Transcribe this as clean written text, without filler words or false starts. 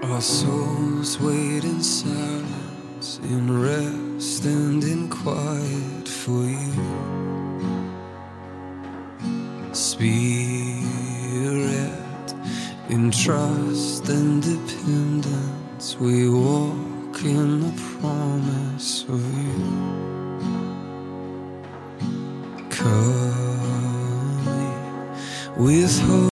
Our souls wait in silence, in rest and in quiet for you. Spirit, in trust and dependence, we walk in the promise of you. Coming with hope.